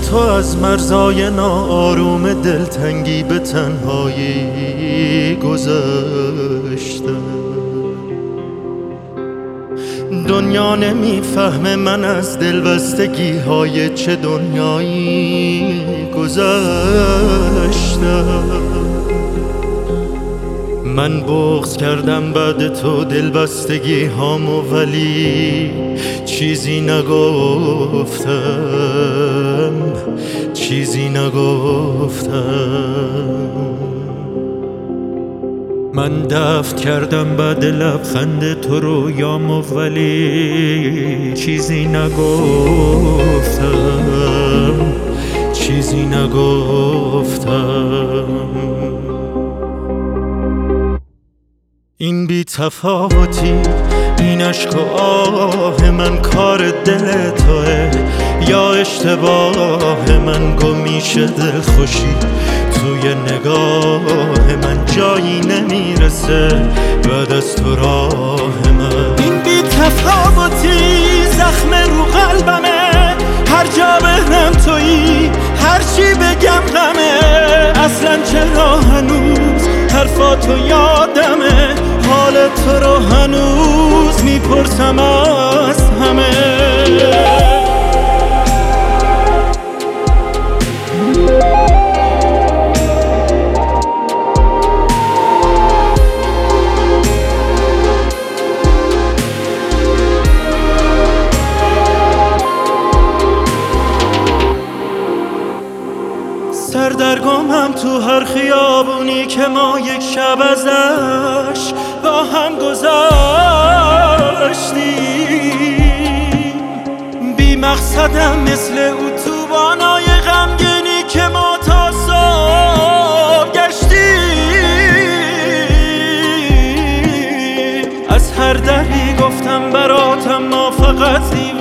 تو از مرزای ناآروم دلتنگی به تنهایی گذشته. دنیا نمیفهمه من از دلبستگی های چه دنیایی گذشته. من بغض کردم بعد تو دلبستگی هامو، ولی چیزی نگفتم، چیزی نگفتم. من دفن کردم بعد لبخند تو رویامو، ولی چیزی نگفتم، چیزی نگفتم. این بی تفاوتی، این عشق و آه من کار دل توه یا اشتباه من؟ گمیشه دل خوشی توی نگاه من، جایی نمیرسه بعد از تو راه من. این بی تفاوتی زخم رو قلبمه، هر جا بهنم تویی، هر چی بگم غمه. اصلا چرا هنوز حرفاتو یادمه، حال تو رو هنوز میپرسم از همه. سردرگمم تو هر خیابونی که ما یک شب ازش با هم گذاشتیم. بی مقصدم مثل اتوبانای غمگینی که ما تا صبح گشتیم. از هر دری گفتم براتم، ما فقط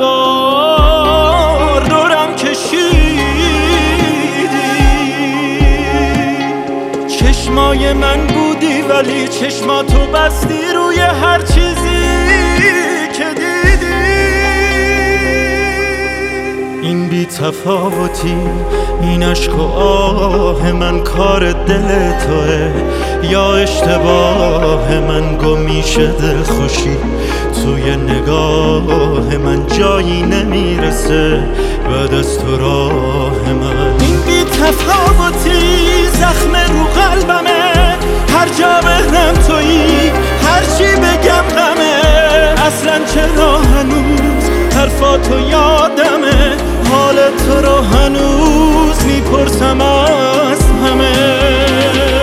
دیوار دورم کشید. چشمای من بودی ولی چشماتو بستی روی هر چیزی که دیدی. این بی تفاوتی، این عشق و آه من کار دل توه یا اشتباه من؟ گمیشه دل خوشی توی نگاه من، جایی نمیرسه بعد از تو راه من. این بی تفاوتی زخم رو قلبمه، هر جا بهنم تویی، هر چی بگم غمه. اصلا چرا هنوز حرفاتو یادمه، حال تو رو هنوز میپرسم از همه.